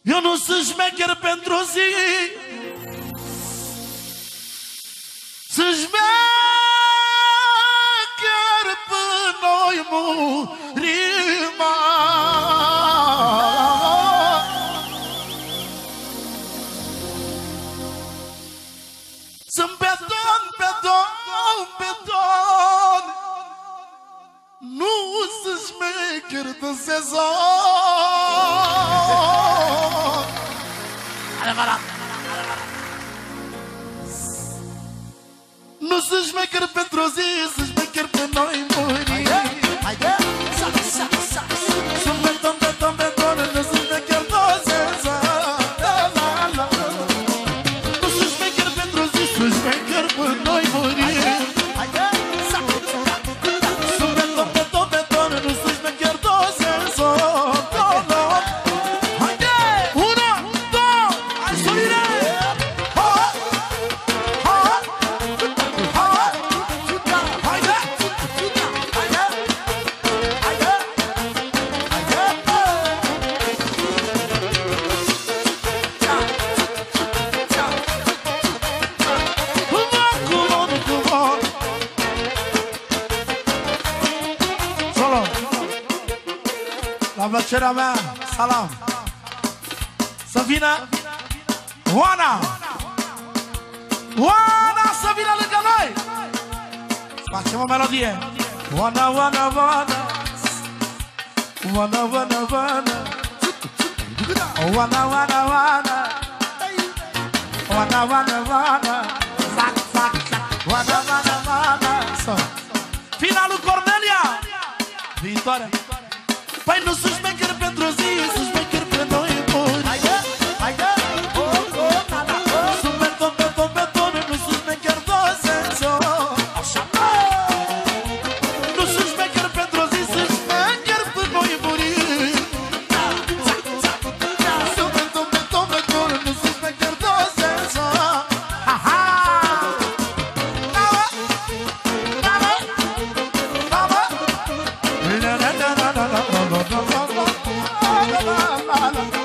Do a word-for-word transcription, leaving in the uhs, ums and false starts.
Eu nu sunt șmecher pentru o zi, sunt șmecher până noi murim. Sunt beton, beton, beton, nu sunt șmecher de sezon. Adevărat. Nu sunt șmecher pentru o zi, sunt șmecher pe noi murim. Haide, sa, sa, sa. Sunt beton, beton, beton, nu sunt șmecher de sezon. Nu sunt șmecher pentru o zi, sunt șmecher pe noi murim. Sunt beton, beton, beton, nu sunt șmecher de sezon. Haide, una, două, hai Soline! La plăcerea mea, salam. Să vină Oana, Oana să vină lângă noi. Facem o melodie. Oana, Oana, Oana, Oana, Oana, Oana, Oana, Oana, Oana, Oana, Oana, Oana, zac, zac, zac, Oana, Oana, Oana. Finalul Cornelia, viitoare. Păi nu sunt șmecher pentru o zi, sunt șmecher pe noi muri. Haide, haide, oh, oh, na, na, oh. Sunt beton, beton, beton, nu sunt șmecher de sezon. Așa, mă! Nu sunt șmecher pentru o zi, sunt șmecher pe noi muri. Sunt beton, beton, beton, nu sunt șmecher de sezon. Ha, ha! Da, mă! Da, mă! Da, mă! La, la, la, la, la, la. La la la la la.